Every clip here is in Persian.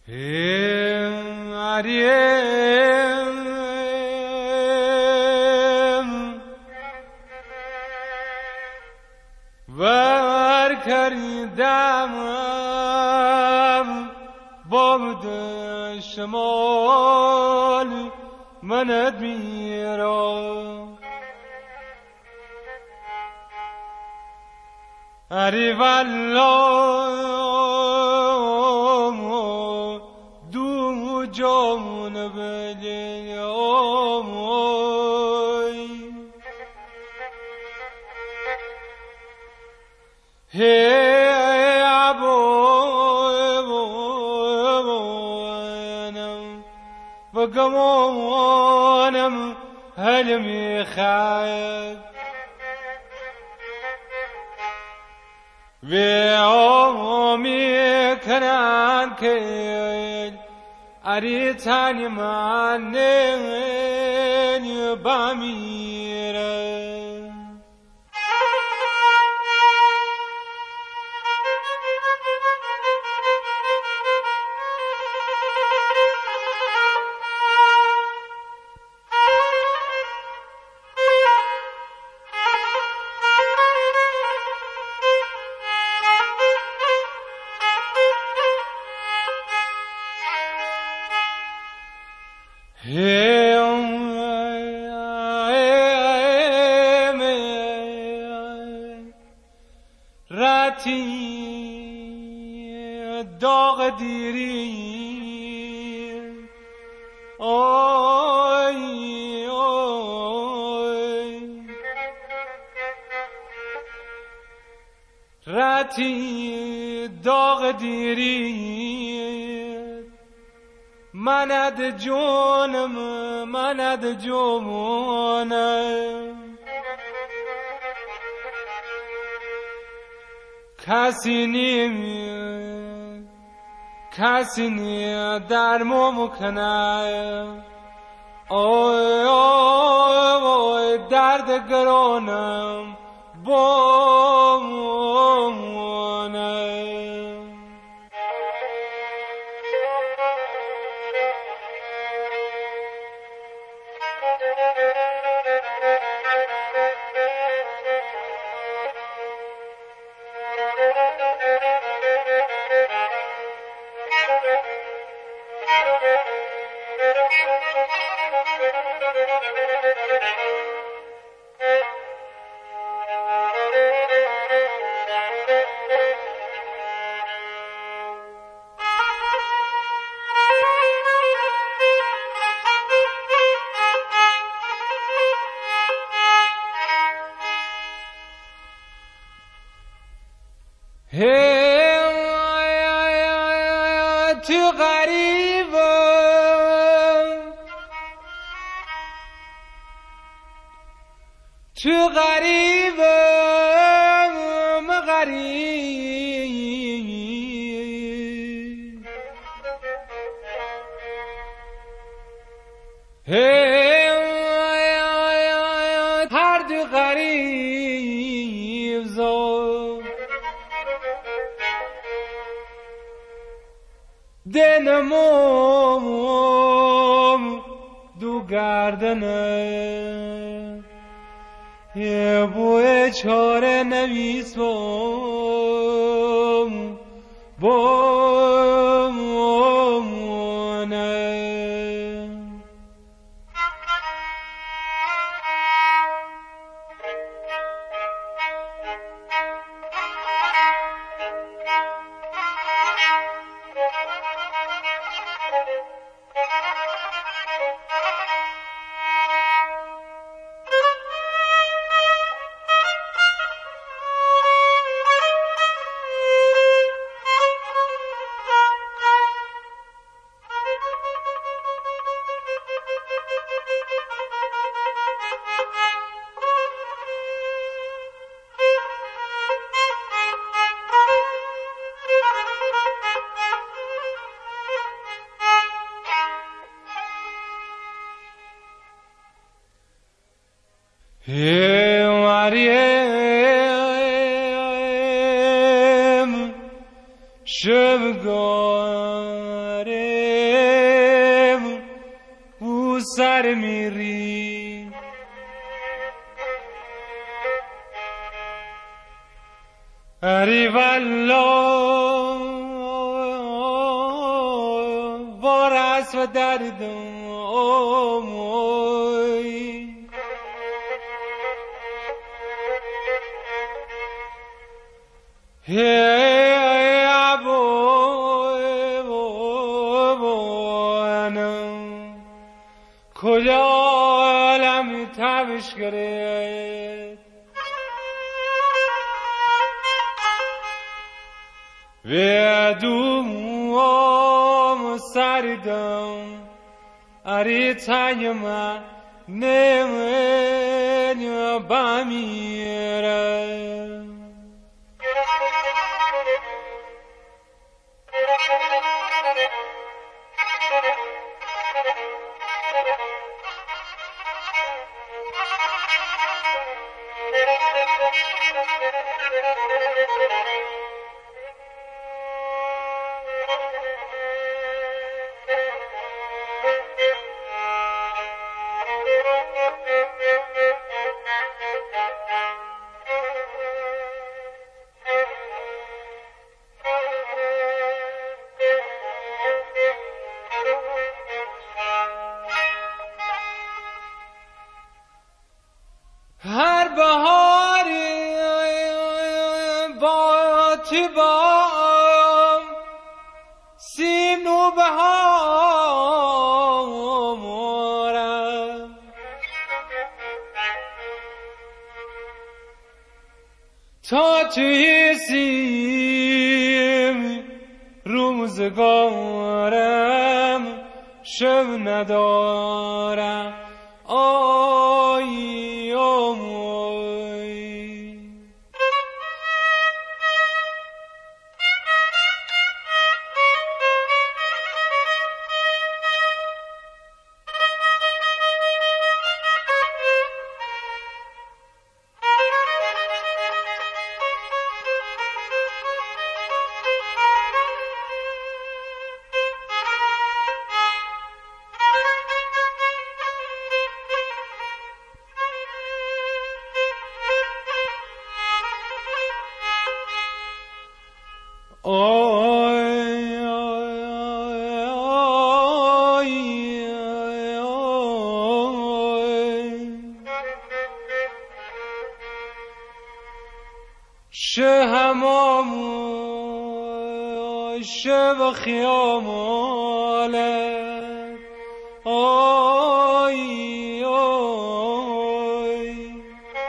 مریم ور کردم باد شمال منت میرم اری والله دو جان بلیام هی عبوانم و گمانم هل میخواد و آمی کنن که اری تانی من بمیره رتی داغ دیری آی آی رتی داغ دیری مند جونم مند جونم کسی نی درمو مکنه آی آی درد گرانم بامونه تو غریبم تو غریبم غریب هر دو غریب زاد دنموم دو گردنه یه بوی چاره نویس بامونه مریم شبگاره میری اری والله وارس و دردم هی ابوانم کجا عالم تبش گرفت و دوم سردم اری تنیم نمین بمیرم هر بهاری با تیبام سیم نو بهارم تا توی سیم روزگارم شب ندارم آی شه همام شه و خیامالت آی آی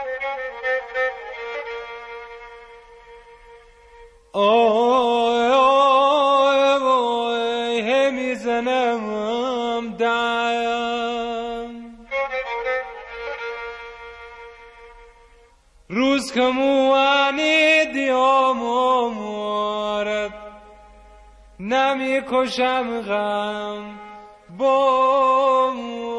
آی آی همی زنم دم روز که موانی دیام آمارد نمی کشم غم با